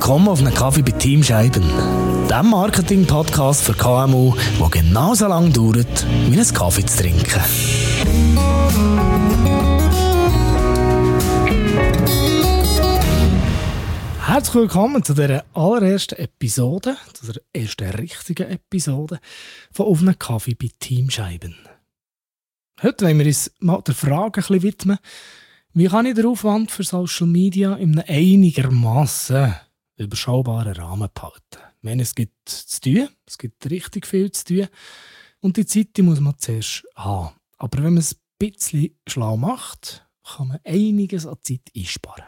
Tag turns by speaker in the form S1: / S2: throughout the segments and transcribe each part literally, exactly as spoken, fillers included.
S1: Willkommen auf einem Kaffee bei Team Scheiben, dem Marketing-Podcast für K M U, der genauso lange dauert, wie einen Kaffee zu trinken. Herzlich willkommen zu dieser allerersten Episode, zu der ersten richtigen Episode von «Auf einem Kaffee bei Team Scheiben». Heute wollen wir uns mal der Frage ein bisschen widmen, wie kann ich den Aufwand für Social Media in einem einigermaßen überschaubaren Rahmen behalten. Wenn es gibt zu tun, es gibt richtig viel zu tun und die Zeit die muss man zuerst haben. Aber wenn man es ein bisschen schlau macht, kann man einiges an Zeit einsparen.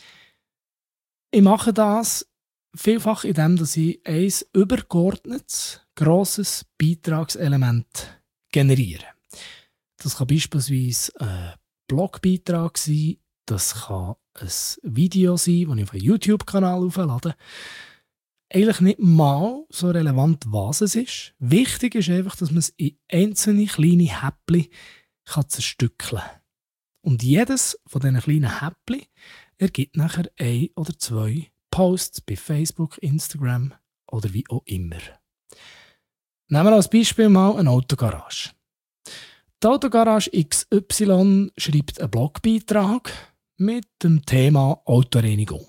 S1: Ich mache das vielfach indem ich ein übergeordnetes, grosses Beitragselement generiere. Das kann beispielsweise ein Blogbeitrag sein, das kann ein Video sein, das ich auf einen YouTube-Kanal auflade. Eigentlich nicht mal so relevant, was es ist. Wichtig ist einfach, dass man es in einzelne kleine Häppchen zerstückeln kann. Und jedes von diesen kleinen Häppchen ergibt nachher ein oder zwei Posts bei Facebook, Instagram oder wie auch immer. Nehmen wir als Beispiel mal eine Autogarage. Die Autogarage X Y schreibt einen Blogbeitrag mit dem Thema Autoreinigung.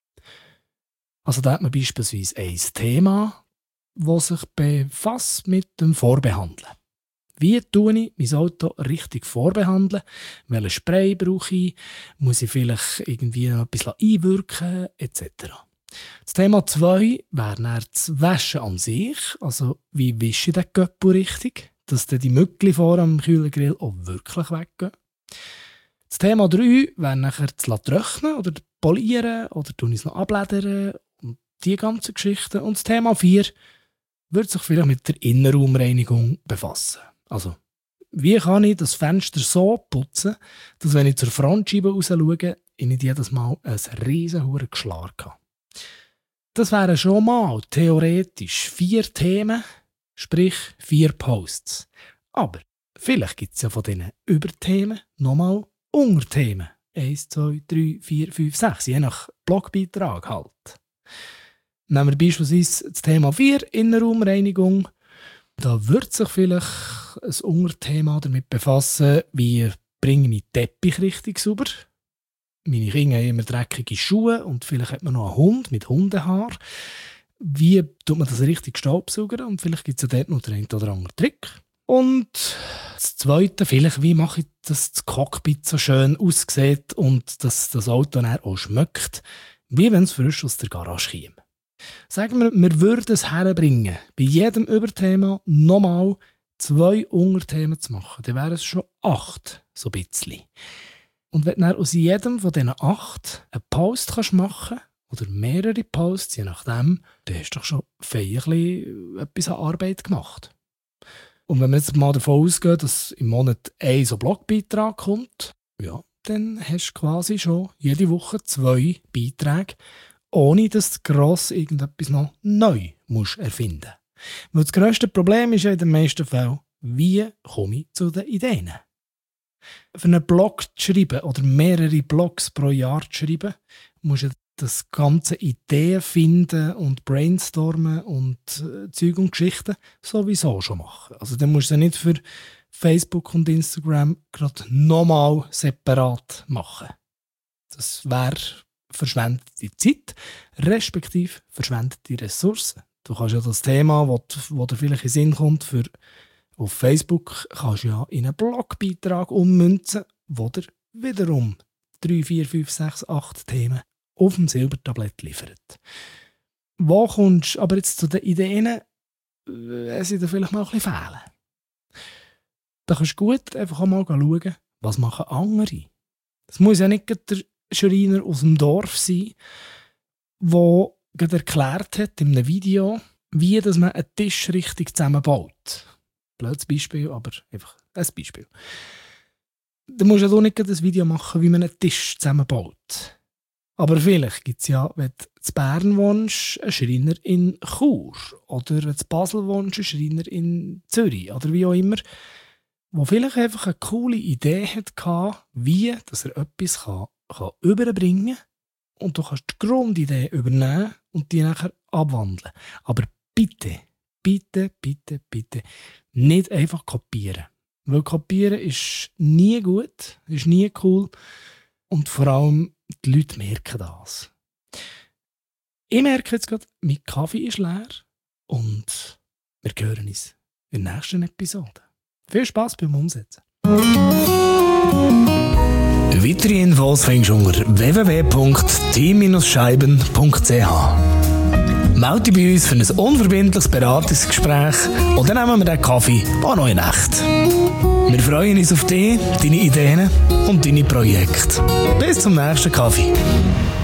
S1: Also da hat man beispielsweise ein Thema, das sich befasst mit dem Vorbehandeln. Wie tue ich mein Auto richtig vorbehandeln? Welchen Spray brauche ich? Muss ich vielleicht irgendwie noch ein bisschen einwirken? et cetera. Das Thema zwei wäre dann das Waschen an sich. Also wie wische ich den Göppel richtig? Dass dann die Mückli vor am Kühlergrill auch wirklich weggehen. Das Thema drei wäre nachher das Trocknen oder polieren oder tun es noch abledern und die ganzen Geschichten. Und das Thema vier würde sich vielleicht mit der Innenraumreinigung befassen. Also, wie kann ich das Fenster so putzen, dass wenn ich zur Frontscheibe raus schaue, ich nicht jedes Mal ein riesen hure Geschlag habe. Das wären schon mal theoretisch vier Themen, sprich vier Posts. Aber vielleicht gibt es ja von diesen Überthemen nochmal Unterthemen. eins, zwei, drei, vier, fünf, sechs, je nach Blogbeitrag halt. Nehmen wir beispielsweise das Thema vier, Innenraumreinigung. Da wird sich vielleicht ein Unterthema damit befassen, wie bringe ich meinen Teppich richtig sauber. Meine Kinder haben immer dreckige Schuhe und vielleicht hat man noch einen Hund mit Hundehaar. Wie tut man das richtig staubsaugern? Und vielleicht gibt es ja dort noch den einen oder anderen Trick. Und das Zweite, vielleicht, wie mache ich, dass das Cockpit so schön aussieht und dass das Auto dann auch schmeckt, wie wenn es frisch aus der Garage käme. Sagen wir, wir würden es herbringen, bei jedem Überthema nochmal zwei Unterthemen zu machen. Dann wären es schon acht, so ein bisschen. Und wenn du dann aus jedem von diesen acht einen Post kannst machen oder mehrere Posts, je nachdem, dann hast du doch schon feierlich etwas an Arbeit gemacht. Und wenn wir jetzt mal davon ausgehen, dass im Monat ein so Blogbeitrag kommt, ja, dann hast du quasi schon jede Woche zwei Beiträge, ohne dass du gross irgendetwas noch neu musst erfinden musst. Weil das grösste Problem ist ja in den meisten Fällen, wie komme ich zu den Ideen? Für einen Blog zu schreiben oder mehrere Blogs pro Jahr zu schreiben, musst du das ganze Ideen finden und brainstormen und äh, Zeug und Geschichten sowieso schon machen. Also dann musst du es nicht für Facebook und Instagram gerade nochmal separat machen. Das wäre verschwendete Zeit, respektive verschwendete Ressourcen. Du kannst ja das Thema, das dir vielleicht in den Sinn kommt, für auf Facebook kannst du ja in einen Blogbeitrag ummünzen, wo dir wiederum drei, vier, fünf, sechs, acht Themen auf dem Silbertablett liefert. Wo kommst du aber jetzt zu den Ideen, wenn sie dir vielleicht mal ein bisschen fehlen? Da kannst du gut einfach auch mal schauen, was machen andere. Es muss ja nicht der Schreiner aus dem Dorf sein, der gerade erklärt hat in einem Video, wie dass man einen Tisch richtig zusammenbaut. Blödes Beispiel, aber einfach ein Beispiel. Da musst du ja nicht ein Video machen, wie man einen Tisch zusammenbaut. Aber vielleicht gibt es ja, wenn du in Bern wohnst, einen Schreiner in Chur. Oder wenn du in Basel wohnst, einen Schreiner in Zürich. Oder wie auch immer. Der vielleicht einfach eine coole Idee hatte, wie dass er etwas kann, kann überbringen kann. Und du kannst die Grundidee übernehmen und die nachher abwandeln. Aber bitte, bitte, bitte, bitte nicht einfach kopieren. Weil kopieren ist nie gut, ist nie cool und vor allem die Leute merken das. Ich merke jetzt gerade, mein Kaffee ist leer und wir hören uns in der nächsten Episode. Viel Spass beim Umsetzen. Weitere Infos findest du unter w w w punkt team scheiben punkt c h. Melde dich bei uns für ein unverbindliches Beratungsgespräch oder nehmen wir den Kaffee auch noch in echt. Wir freuen uns auf dich, deine Ideen und deine Projekte. Bis zum nächsten Kaffee.